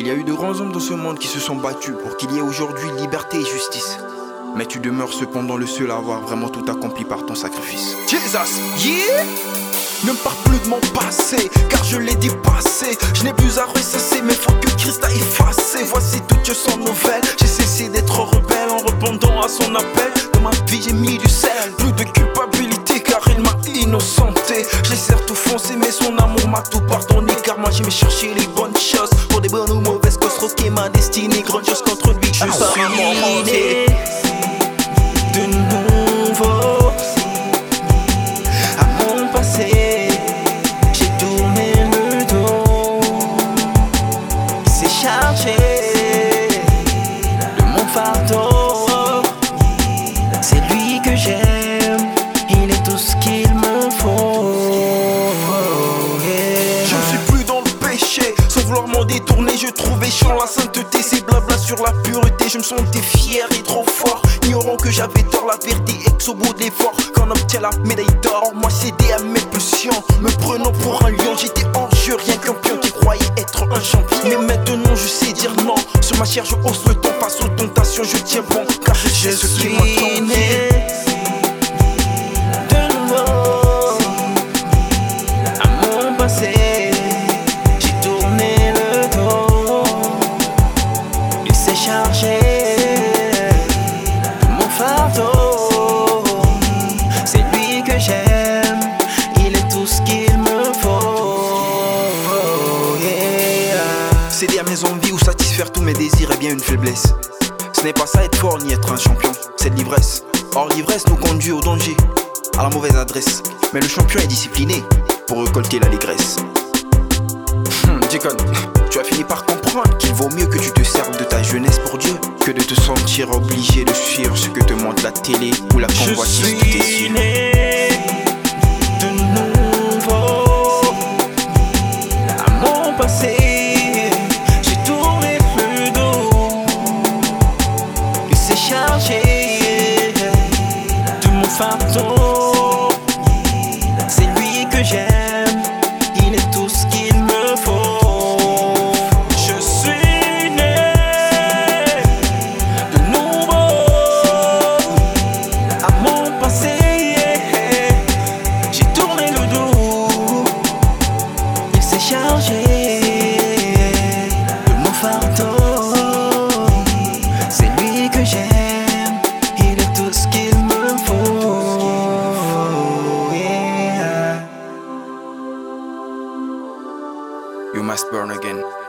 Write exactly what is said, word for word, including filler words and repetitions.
Il y a eu de grands hommes dans ce monde qui se sont battus pour qu'il y ait aujourd'hui liberté et justice. Mais tu demeures cependant le seul à avoir vraiment tout accompli par ton sacrifice. Jesus, yeah! Ne me parle plus de mon passé, car je l'ai dépassé. Je n'ai plus à ressasser mes fautes que Christ a effacées. Voici toutes sans nouvelles. J'ai cessé d'être rebelle en répondant à son appel. Dans ma vie j'ai mis du sel, plus de culpabilité car il m'a innocenté. J'ai certes offensé mais son amour m'a tout pardonné. Car moi j'aimais chercher les bonnes choses, pour des bonnes ou mauvaises causes, troquer ma destinée. Grandiose contre lui, je suis né de nouveau. À mon passé j'ai tourné le dos. Il s'est chargé de mon fardeau. C'est lui que j'aime, il est tout ce qu'il me faut. Yeah. Je ne suis plus dans le péché, sans vouloir m'en détourner. Je trouvais chiant la sainteté, c'est blabla sur la pureté. Je me sentais fier et trop fort, ignorant que j'avais tort. La vérité ex au bout de l'effort, qu'on obtient la médaille d'or. Moi cédé à mes pulsions, me prenant pour un lion. J'étais hors jeu, rien qu'un pion qui croyait être un champion. Mais maintenant je sais dire non, sur ma chair je hausse le temps. Face aux tentations je tiens bon, car je sais ce qui m'attend. De nouveau à mon passé, j'ai tourné le dos. Il s'est chargé de mon fardeau. C'est lui que j'aime, il est tout ce qu'il me faut. Yeah. Céder à mes envies ou satisfaire tous mes désirs est bien une faiblesse. Ce n'est pas ça être fort ni être un champion, c'est de l'ivresse. Or l'ivresse nous conduit au danger, à la mauvaise adresse. Mais le champion est discipliné pour récolter l'allégresse. Hum, Deacon, tu as fini par comprendre qu'il vaut mieux que tu te serves de ta jeunesse pour Dieu que de te sentir obligé de suivre ce que te montre la télé ou la convoitise de tes yeux. De nouveau à mon passé, j'ai tourné le dos. Il s'est chargé de mon fardeau. C'est lui que j'aime, il est tout ce qu'il me faut. Je suis né de nouveau à mon passé. J'ai tourné le dos, il s'est chargé de mon fardeau. C'est lui que j'aime, il est tout ce qu'il me faut. Yeah. You must burn again.